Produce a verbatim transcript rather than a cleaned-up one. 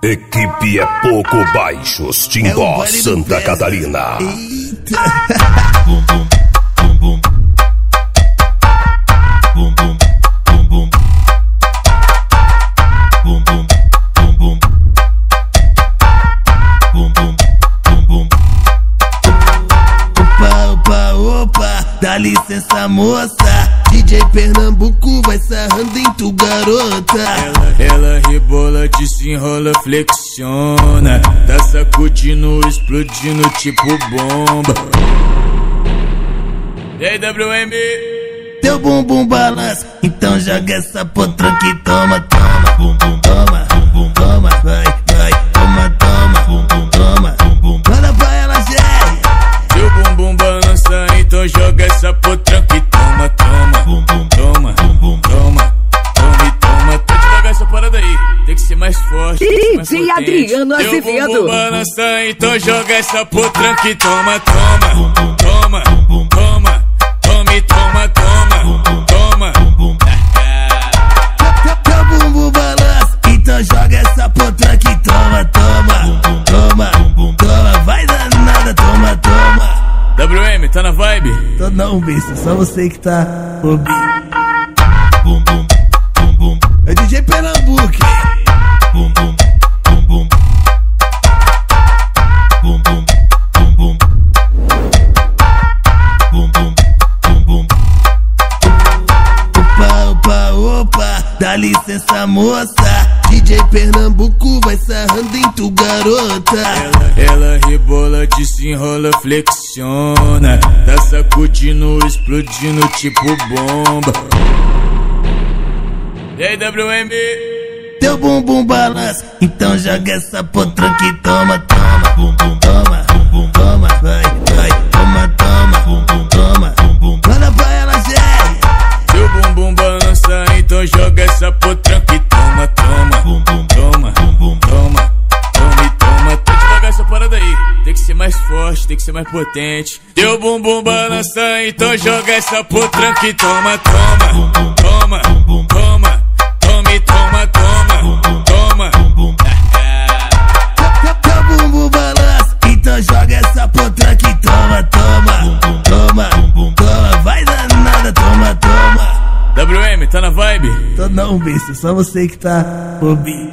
Equipe é pouco baixos, Timbó, é Santa Catarina. Eita. Bum, bum, bum, bum. Bum, bum, bum, bum. Bum, bum, bum, bum. Bum, bum, bum, bum. Opa, opa, opa, dá licença, moça. D J Pernambuco vai sarrando em tu, garota. Ela, ela rebola, desenrola, flexiona. Tá sacudindo, explodindo tipo bomba. E aí, W M? Teu bumbum balança, então joga essa potranca e toma, toma. Bum, bum, Toma, bum, bum. toma, vai, vai, toma, toma. Bum, bum, Toma, bum, bum. manda pra ela, Jerry. Seu bumbum balança, então joga essa potranca e toma, toma. Bum, bum, Toma, bum, bum. toma, toma e toma. Tá devagar essa parada aí, tem que ser mais forte. tem que ser mais D J potente. Adriano Seu Azevedo. bumbum balança, então joga essa potranca e toma, toma. Bum, bum, Toma, bum, bum. toma, toma e toma, toma, toma. Bum, bum. Teu bumbum balança, então joga essa potranca e toma, toma. Toma, toma, vai danada, toma, toma. W M, tá na vibe? Tô não, besta, só você que tá ouvindo. Bum, bum, bum, bum. É D J Pernambuco. Bum, bum, bum, bum. Bum, bum, bum, bum. Bum, bum, bum, bum. Opa, opa, opa, dá licença, moça. D J Pernambuco vai sarrando em tu, garota. Ela, ela rebola, desenrola, flexiona. Tá sacudindo, explodindo tipo bomba. E aí, W M? Teu bumbum balança, então joga essa potranca e toma, toma. Bum, bum, Toma, bum, bum. toma, vai, vai, toma, toma. Bum, bum, Toma, bum, bum. manda pra ela, Jerry. Seu bumbum balança, então joga essa potranca e toma, toma. Bum, bum, Toma, bum, bum. toma, toma e toma. Tá devagar essa parada aí, tem que ser mais forte, tem que ser mais potente. Teu bumbum balança, então joga essa potranca e toma, toma. Toma, toma, toma e toma, toma, toma. Teu bumbum balança, então joga essa potranca e toma, toma. Toma, toma, vai danada, toma, toma. W M, tá na vibe? Tô não, besta, só você que tá ouvindo.